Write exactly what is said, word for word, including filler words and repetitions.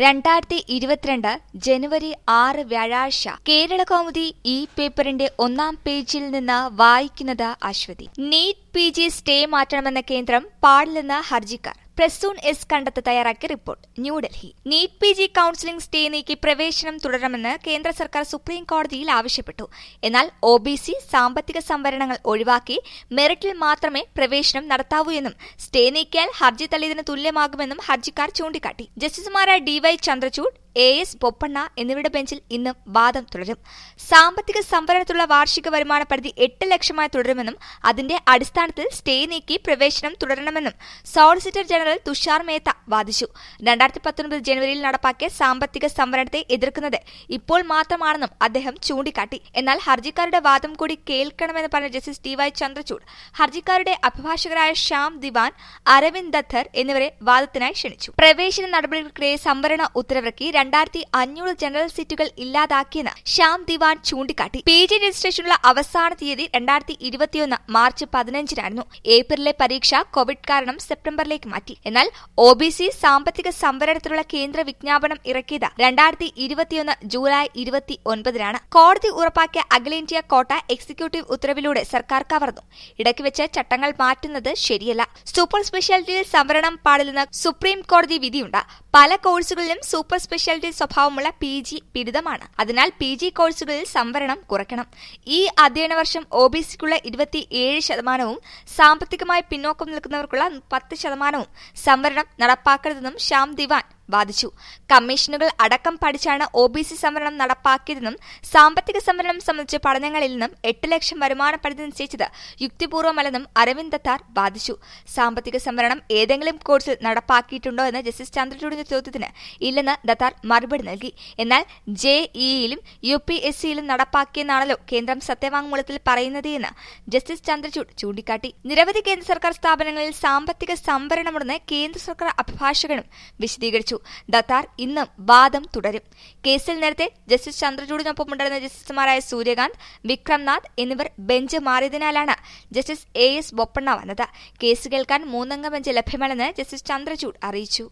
രണ്ടായിരത്തി ഇരുപത്തിരണ്ട് ജനുവരി ആറ് വ്യാഴാഴ്ച കേരളകൗമുദി ഈ പേപ്പറിന്റെ ഒന്നാം പേജിൽ നിന്ന് വായിക്കുന്നത് Aswathy. NEET P G stay മാറ്റണമെന്ന കേന്ദ്രം പാടില്ലെന്ന് ഹർജിക്കാർ. പ്രസൂൺ എസ് കണ്ടെത്ത് തയ്യാറാക്കിയ report. New Delhi. NEET P G counselling stay നീക്കി പ്രവേശനം തുടരണമെന്ന് കേന്ദ്ര സർക്കാർ സുപ്രീം കോടതിയിൽ ആവശ്യപ്പെട്ടു. എന്നാൽ ഒ ബി സി സാമ്പത്തിക സംവരണങ്ങൾ ഒഴിവാക്കി മെറിറ്റിൽ മാത്രമേ പ്രവേശനം നടത്താവൂ എന്നും സ്റ്റേ നീക്കിയാൽ ഹർജി തള്ളിയതിന് തുല്യമാകുമെന്നും ഹർജിക്കാർ ചൂണ്ടിക്കാട്ടി. ജസ്റ്റിസുമാരായ D Y Chandrachud, A S Bopanna എന്നിവരുടെ ബെഞ്ചിൽ ഇന്ന് വാദം തുടരും. സാമ്പത്തിക സംവരണത്തിലുള്ള വാർഷിക വരുമാന പരിധി എട്ട് ലക്ഷമായി തുടരുമെന്നും അതിന്റെ അടിസ്ഥാനത്തിൽ സ്റ്റേ നീക്കി പ്രവേശനം തുടരണമെന്നും സോളിസിറ്റർ ജനറൽ തുഷാർ മേത്ത വാദിച്ചു. രണ്ടായിരത്തി പത്തൊൻപത് ജനുവരിയിൽ നടപ്പാക്കിയ സാമ്പത്തിക സംവരണത്തെ എതിർക്കുന്നത് ഇപ്പോൾ മാത്രമാണെന്നും അദ്ദേഹം ചൂണ്ടിക്കാട്ടി. എന്നാൽ ഹർജിക്കാരുടെ വാദം കൂടി കേൾക്കണമെന്ന് പറഞ്ഞ ജസ്റ്റിസ് ഡി വൈ ചന്ദ്രചൂഡ് ഹർജിക്കാരുടെ അഭിഭാഷകരായ ശ്യാം ദിവാൻ, അരവിന്ദ് ദത്തർ എന്നിവരെ വാദത്തിനായി ക്ഷണിച്ചു. പ്രവേശന നടപടികൾക്കിടെ സംവരണ ഉത്തരവിറക്കി രണ്ടായിരത്തി അഞ്ഞൂറ് ജനറൽ സീറ്റുകൾ ഇല്ലാതാക്കിയെന്ന് ശ്യാം ദിവാൻ ചൂണ്ടിക്കാട്ടി. പി ജി രജിസ്ട്രേഷനുള്ള അവസാന തീയതി രണ്ടായിരത്തി ഇരുപത്തിയൊന്ന് മാർച്ച് പതിനഞ്ചിനായിരുന്നു. ഏപ്രിലിലെ പരീക്ഷ കോവിഡ് കാരണം സെപ്റ്റംബറിലേക്ക് മാറ്റി. എന്നാൽ ഒ ബി സി സാമ്പത്തിക സംവരണത്തിലുള്ള കേന്ദ്ര വിജ്ഞാപനം ഇറക്കിയത് രണ്ടായിരത്തി ഇരുപത്തിയൊന്ന് ജൂലൈ ഇരുപത്തി ഒൻപതിനാണ്. കോടതി ഉറപ്പാക്കിയ അഖിലേന്ത്യാ കോട്ട എക്സിക്യൂട്ടീവ് ഉത്തരവിലൂടെ സർക്കാർ കവർന്നു. ഇടയ്ക്ക് വെച്ച് ചട്ടങ്ങൾ മാറ്റുന്നത് ശരിയല്ല. സൂപ്പർ സ്പെഷ്യാലിറ്റിയിൽ സംവരണം പാടില്ലെന്ന് സുപ്രീം കോടതി വിധിയുണ്ട്. പല കോഴ്സുകളിലും സൂപ്പർ സ്പെഷ്യാലിറ്റി സ്വഭാവമുള്ള പി ജി ബിരുദമാണ്. അതിനാൽ പി ജി കോഴ്സുകളിൽ സംവരണം കുറയ്ക്കണം. ഈ അധ്യയന വർഷം ഒ ബി സിക്കുള്ള ഇരുപത്തിയേഴ് ശതമാനവും സാമ്പത്തികമായി പിന്നോക്കം നിൽക്കുന്നവർക്കുള്ള പത്ത് ശതമാനവും സംവരണം നടപ്പാക്കരുതെന്നും ശ്യാം ദിവാൻ വാദിച്ചു. കമ്മീഷനുകൾ അടക്കം പഠിച്ചാണ് ഒ ബി സി സംവരണം നടപ്പാക്കിയതെന്നും സാമ്പത്തിക സംവരണം സംബന്ധിച്ച് പഠനങ്ങളിൽ നിന്നും എട്ട് ലക്ഷം വരുമാന പരിധി നിശ്ചയിച്ചത് യുക്തിപൂർവ്വമല്ലെന്നും അരവിന്ദ് ദത്താർ വാദിച്ചു. സാമ്പത്തിക സംവരണം ഏതെങ്കിലും കോഴ്സിൽ നടപ്പാക്കിയിട്ടുണ്ടോ എന്ന് ജസ്റ്റിസ് ചന്ദ്രചൂഡിന്റെ ചോദ്യത്തിന് ഇല്ലെന്ന് ദത്താർ മറുപടി നൽകി. എന്നാൽ ജെ ഇയിലും യു പി എസ് സിയിലും നടപ്പാക്കിയെന്നാണല്ലോ കേന്ദ്രം സത്യവാങ്മൂലത്തിൽ പറയുന്നത് എന്ന് ജസ്റ്റിസ് ചന്ദ്രചൂഡ് ചൂണ്ടിക്കാട്ടി. നിരവധി കേന്ദ്ര സർക്കാർ സ്ഥാപനങ്ങളിൽ സാമ്പത്തിക സംവരണമുണ്ടെന്ന് കേന്ദ്ര സർക്കാർ അഭിഭാഷകനും വിശദീകരിച്ചു. ദത്താർ ഇന്നും വാദം തുടരും. കേസിൽ നേരത്തെ ജസ്റ്റിസ് ചന്ദ്രചൂഡിനൊപ്പമുണ്ടായിരുന്ന ജസ്റ്റിസുമാരായ സൂര്യകാന്ത്, വിക്രംനാഥ് എന്നിവർ ബെഞ്ച് മാറിയതിനാലാണ് ജസ്റ്റിസ് എ എസ് ബൊപ്പണ്ണ വന്നത്. കേസ് കേൾക്കാൻ മൂന്നംഗ ബെഞ്ച് ലഭ്യമല്ലെന്ന് ജസ്റ്റിസ് ചന്ദ്രചൂഡ് അറിയിച്ചു.